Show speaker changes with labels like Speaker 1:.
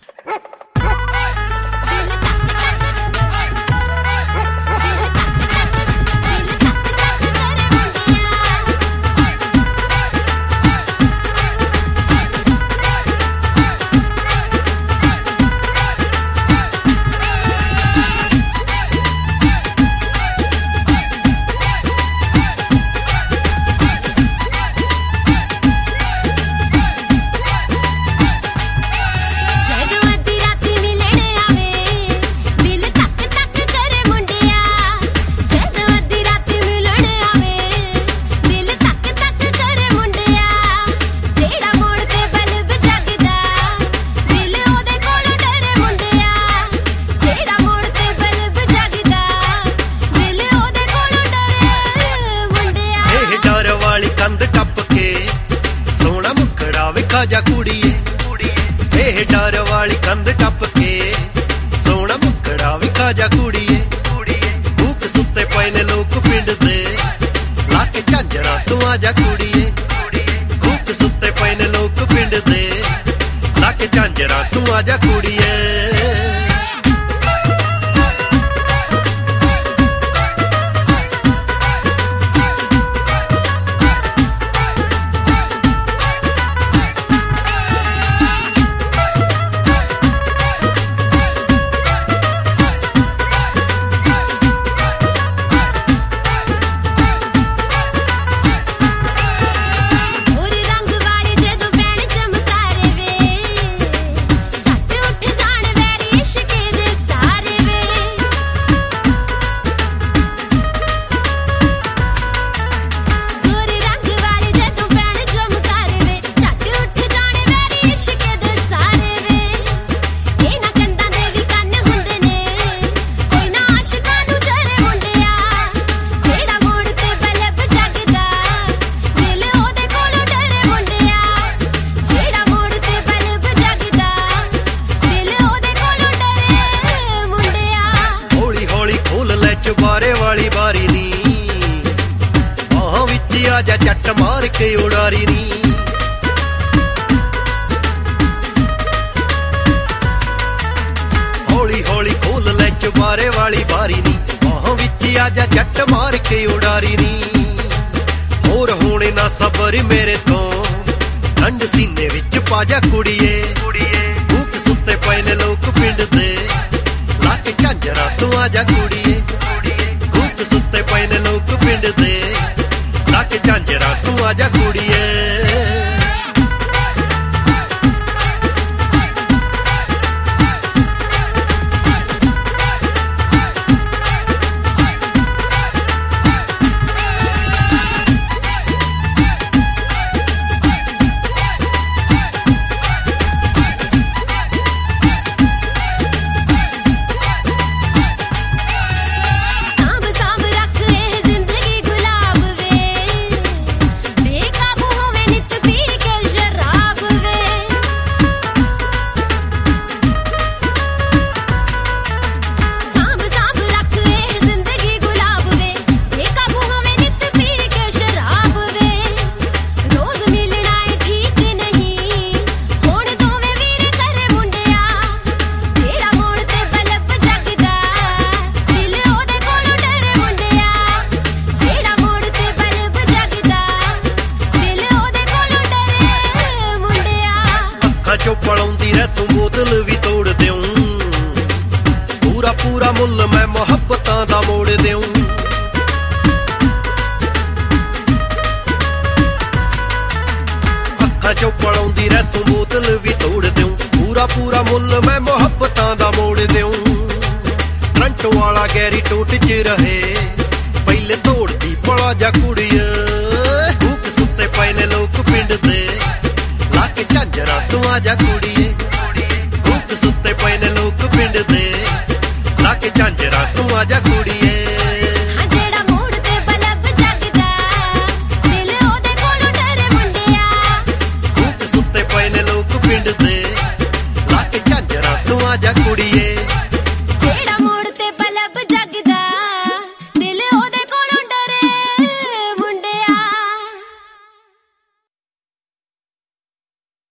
Speaker 1: जा कुड़िए ਇਹ ਡਰ ਵਾਲੀ ਕੰਧ ਟੱਪ ਕੇ ਸੋਹਣਾ ਮੁਕੜਾ ਵਿਖਾ ਜਾ ਕੁੜੀਏ ਭੂਕ ਸੁੱਤੇ ਪਏ ਨੇ ਲੋਕ ਪਿੰਡ ਦੇ ਲਾ ਕੇ ਝਾਂਜਰਾਂ ਤੂੰ ਆ ਜਾ ਕੁੜੀਏ ਭੂਕ ਸੁੱਤੇ ਪਏ ਨੇ ਲੋਕ ਪਿੰਡ ਦੇ ਲਾ ਕੇ ਝਾਂਜਰਾਂ ਤੂੰ ਆ ਜਾ ਕੁੜੀਏ बारे वाली बारी नी वहां विच आजा चट मार के उड़ारी नी हौली हौली खोल ले बारे वाली बारी नी वहां विच आजा चट मार के उड़ारी नी होर होने ना सबर मेरे तो ठंड सीने विच पाजा कुड़िए भूख सुते पे ने लोग पिंड दे ला के झांजरा तू आजा कुड़िए सुते पे ने लोग पिंड दे ला के झांजरा तू आजा कुड़िए चो पड़ौंदी रह तू बोतल भी तोड़ देऊं पूरा पूरा मुल मैं मोहब्बतां दा मोड़ देऊं अखा चो पड़ौंदी रह तू बोतल भी तोड़ देऊं पूरा पूरा मुल मैं मोहब्बतां दा मोड़ देऊं करंट वाला गैरी टोट च रहे पहले तोड़दी पड़ा जा कुड़िए भूख सुते पे ने लोग पिंड दे ला के झांजरा तू आजा कुड़िए भूख सुते पे ने लोग पिंड दे ला के झांजरा तू आजा कुड़िए